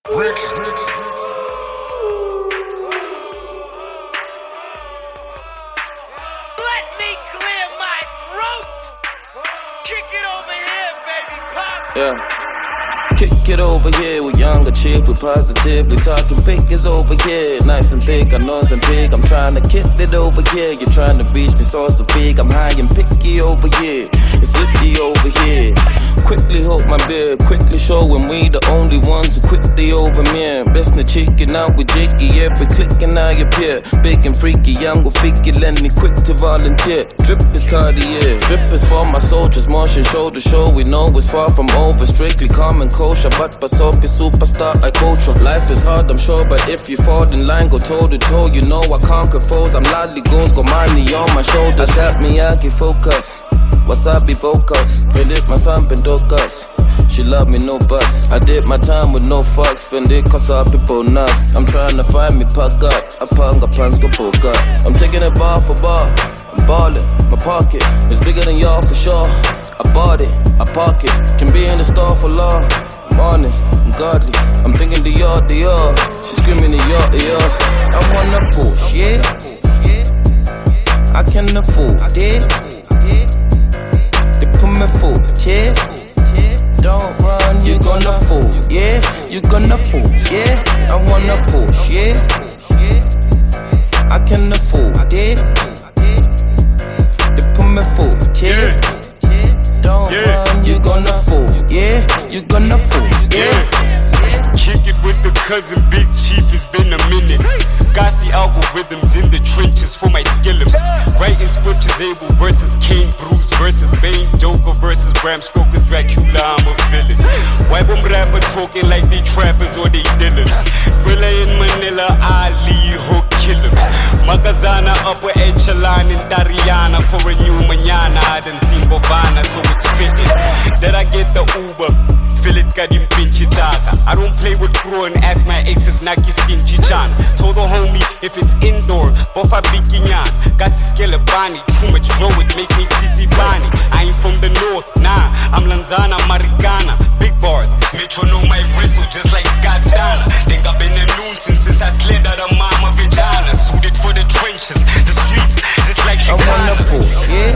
Yeah. Kick it over here with younger chick, we positively talking figures over here. Nice and thick, I know I'm big. I'm trying to kick it over here. You're trying to reach me, so big. I'm high and picky over here. It's slippy over here. Quickly hold my beer, quickly showing we the only ones who quickly over me. Best the chicken out with Jiggy, every clicking I appear. Big and freaky, I'm gon' figure, let me quick to volunteer. Drip is Cartier, drip is for my soldiers. Martian shoulder show, we know it's far from over. Strictly common kosher, but Pasopi superstar, I coach her. Life is hard, I'm sure, but if you fall in line, go toe to toe. You know I conquer foes, I'm loudly goals, got money on my shoulders. I got Miyagi focus. Wasabi vocals, predict my son Pendokas. She love me, no buts. I did my time with no fucks. Fendi cause all people nuts. I'm trying to find me puck up. I panga plans go poke up. I'm taking it bar for bar. I'm ballin', my pocket is bigger than y'all for sure. I bought it, I park it. Can be in the store for long. I'm honest, I'm godly. I'm thinking Dior. She screaming Dior. I wanna push, yeah. I can afford it. They put me food, yeah. Don't run, you gonna fall, yeah. You gonna fall, yeah. I wanna push, yeah. I can afford it. They put me food, yeah. Don't run, you gonna fall, yeah. You gonna fall, yeah. Kick it with the cousin, Big Chief, it's been a minute. Gassy algorithms in the trenches for my skillums. Writing scriptures, Abel versus Kane, Bruce versus Bane, Joker versus Bram Stoker's Dracula, I'm a villain. Why them rapper talking like they trappers or they dealers? Thriller in Manila, Ali, hook killer. Magazana, upper echelon in Dariana. For a new manana, I done seen Bovana, so it's fitting that I get the Uber. Feel it, got him pinchy taka. I don't play with crew and ask my exes Naki stingy chan. Told the homie if it's indoor, bofa bikinyan. Gasi skele bani, too much row it make me titi bani. I ain't from the north, nah, I'm Lanzana, Maricana. Big bars, Metro know my whistle just like Scott Steiner. Think I've been a nuisance since I slid out of mama vagina. Suited for the trenches, the streets, just like Chicago. I wanna push, yeah.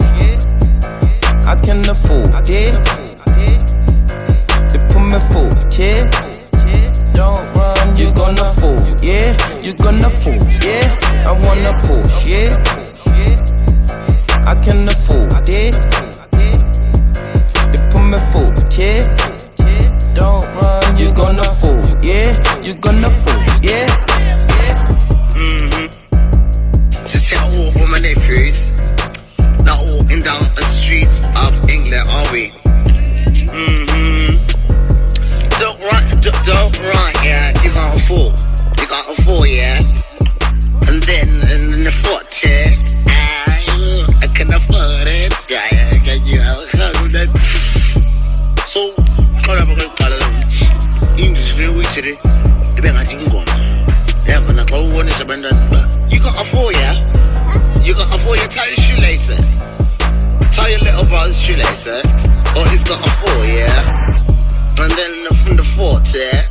I can afford, yeah. They put me food, yeah. Don't run, you gonna fall, yeah. You gonna fall, yeah. I wanna push, yeah. I can afford, yeah. They put me food, yeah. Don't run, you gonna fall, yeah. You gonna fall, yeah. Just tell all my nephews, not walking down the streets of England, are we? Don't run, yeah, you can't afford, yeah. And then in the foot, yeah, I can afford it, yeah, you know. So, English very weak today. You can't afford, yeah. You can't afford, yeah, tie your shoelace, tie your little brother's shoelace, or he's got a 4, yeah. And then from the fort, yeah.